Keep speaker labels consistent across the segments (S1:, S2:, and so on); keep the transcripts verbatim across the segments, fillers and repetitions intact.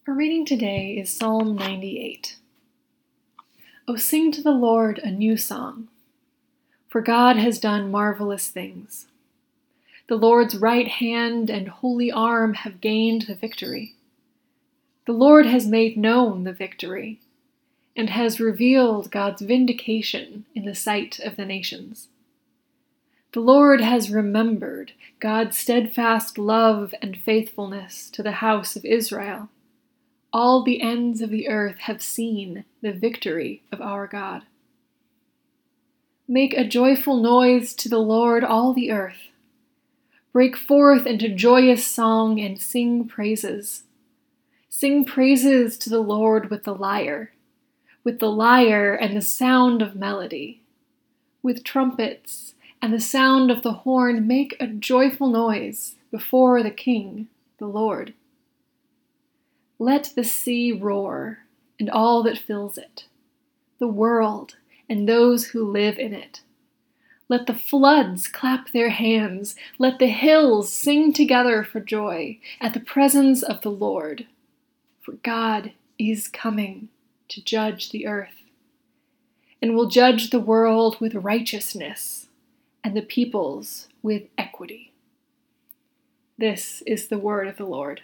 S1: Our reading today is Psalm ninety-eight. O sing to the Lord a new song, for God has done marvelous things. The Lord's right hand and holy arm have gained the victory. The Lord has made known the victory, and has revealed God's vindication in the sight of the nations. The Lord has remembered God's steadfast love and faithfulness to the house of Israel. All the ends of the earth have seen the victory of our God. Make a joyful noise to the Lord, all the earth. Break forth into joyous song and sing praises. Sing praises to the Lord with the lyre, with the lyre and the sound of melody. With trumpets and the sound of the horn, make a joyful noise before the King, the Lord. Let the sea roar, and all that fills it, the world and those who live in it. Let the floods clap their hands, let the hills sing together for joy at the presence of the Lord. For God is coming to judge the earth, and will judge the world with righteousness and the peoples with equity. This is the word of the Lord.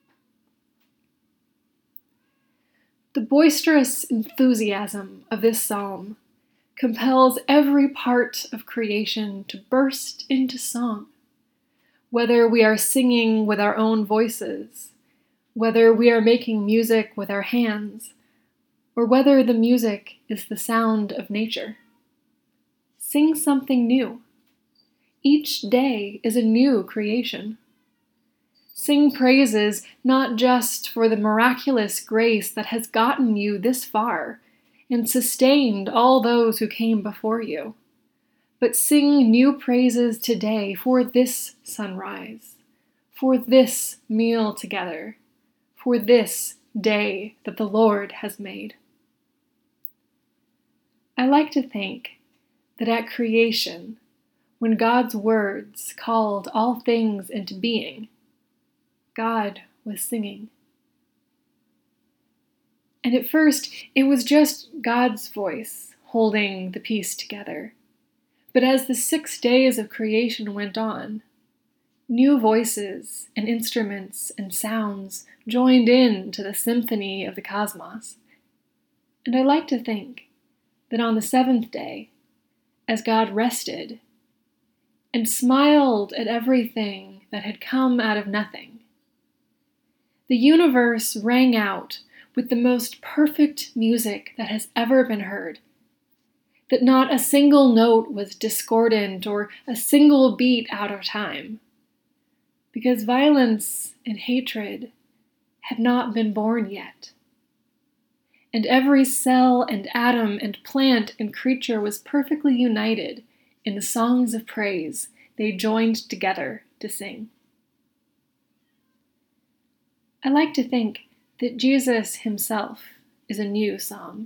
S1: The boisterous enthusiasm of this psalm compels every part of creation to burst into song. Whether we are singing with our own voices, whether we are making music with our hands, or whether the music is the sound of nature. Sing something new. Each day is a new creation. Sing praises not just for the miraculous grace that has gotten you this far and sustained all those who came before you, but sing new praises today for this sunrise, for this meal together, for this day that the Lord has made. I like to think that at creation, when God's words called all things into being, God was singing. And at first, it was just God's voice holding the piece together. But as the six days of creation went on, new voices and instruments and sounds joined in to the symphony of the cosmos. And I like to think that on the seventh day, as God rested and smiled at everything that had come out of nothing, the universe rang out with the most perfect music that has ever been heard, that not a single note was discordant or a single beat out of time, because violence and hatred had not been born yet. And every cell and atom and plant and creature was perfectly united in the songs of praise they joined together to sing. I like to think that Jesus himself is a new song.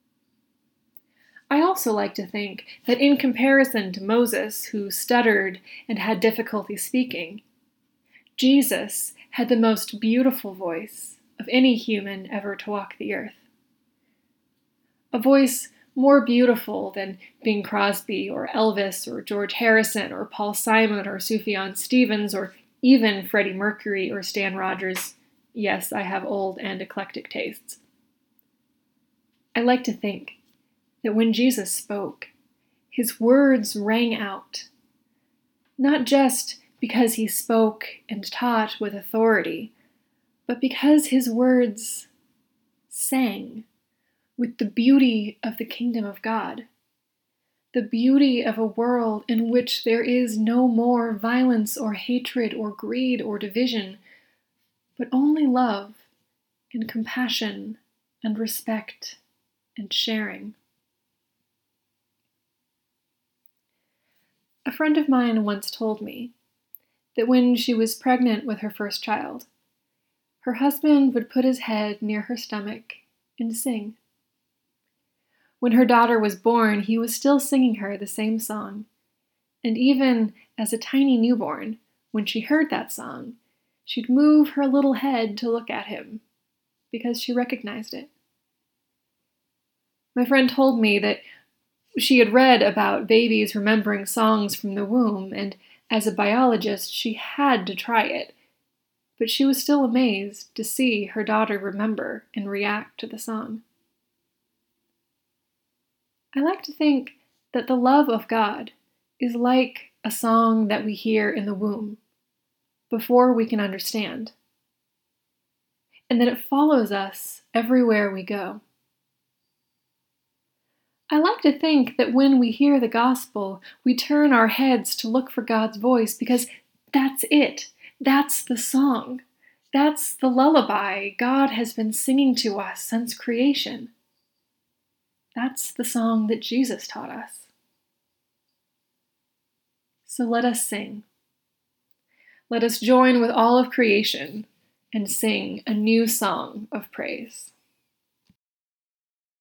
S1: I also like to think that in comparison to Moses, who stuttered and had difficulty speaking, Jesus had the most beautiful voice of any human ever to walk the earth. A voice more beautiful than Bing Crosby or Elvis or George Harrison or Paul Simon or Sufjan Stevens or even Freddie Mercury or Stan Rogers. Yes, I have old and eclectic tastes. I like to think that when Jesus spoke, his words rang out, not just because he spoke and taught with authority, but because his words sang with the beauty of the kingdom of God, the beauty of a world in which there is no more violence or hatred or greed or division, but only love and compassion and respect and sharing. A friend of mine once told me that when she was pregnant with her first child, her husband would put his head near her stomach and sing. When her daughter was born, he was still singing her the same song, and even as a tiny newborn, when she heard that song, she'd move her little head to look at him, because she recognized it. My friend told me that she had read about babies remembering songs from the womb, and as a biologist, she had to try it. But she was still amazed to see her daughter remember and react to the song. I like to think that the love of God is like a song that we hear in the womb before we can understand, and that it follows us everywhere we go. I like to think that when we hear the gospel, we turn our heads to look for God's voice because that's it. That's the song. That's the lullaby God has been singing to us since creation. That's the song that Jesus taught us. So let us sing. Let us join with all of creation and sing a new song of praise.